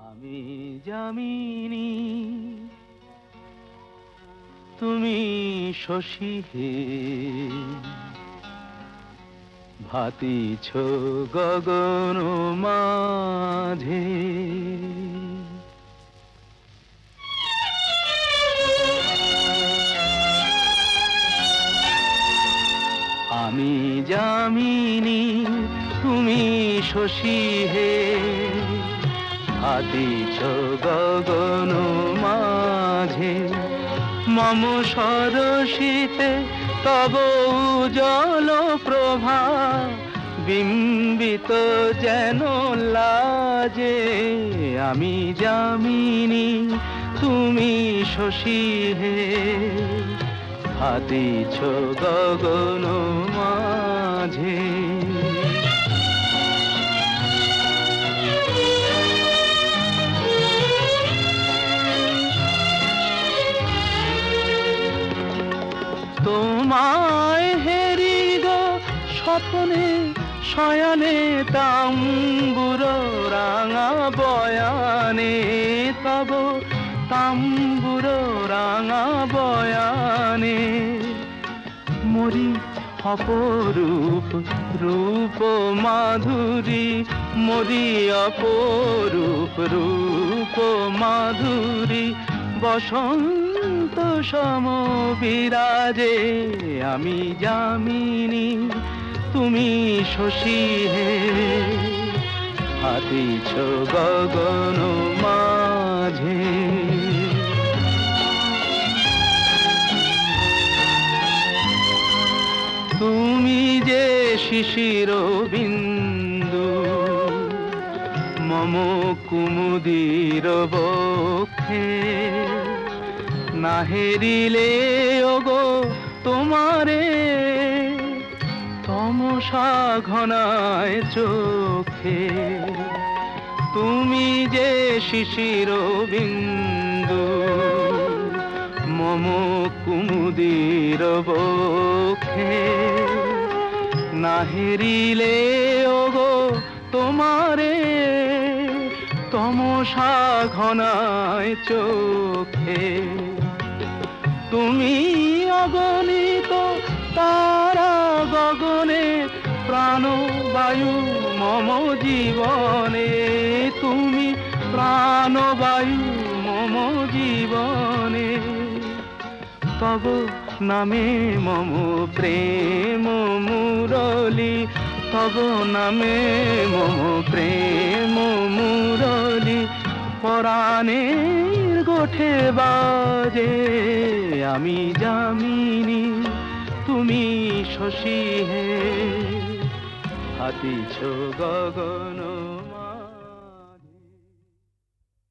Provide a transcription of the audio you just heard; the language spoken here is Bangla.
আমি যামিনী, তুমি শশী হে, ভাতিছ গগন মাঝে। আমি যামিনী, তুমি শশী হে, ভাতিছ গগন মাঝে। মম সরসিতে তব উজ্জ্বল প্রভা, বিম্বিত যেন লাজে। আমি যামিনী, তুমি শশী হে, ভাতিছ গগন মাঝে। তোমায় হেরি গো স্বপ্নে শয়নে, তাম্বুর রাঙা বয়ানে, তব তাম্বুর রাঙা বয়ানে। মরি অপরূপ রূপ মাধুরী, মরি অপরূপ রূপ মাধুরী। বসন্ত সম বিরাজে, আমি যামিনী, তুমি শশী হে, ভাতিছ গগন মাঝে। তুমি যে শিশির বিন্দু, মম কুমুদির বক্ষে। না হেরিলে ওগো তোমারে, তমসা ঘনায় চোখে। তুমি যে শিশির বিন্দু, মম কুমুদির বক্ষে। না হেরিলে ওগো তোমারে, তমসা ঘনায় চোখে। তুমি অগণিত তারা গগনে, প্রাণবায়ু মম জীবনে। তুমি প্রাণবায়ু মম জীবনে। তব নামে মম প্রেম মুরলী, তব নামে মম প্রেম মুরলী। পরাণের গোঠে বাজে, আমি যামিনী, তুমি শশী হে, ভাতিছ গগন।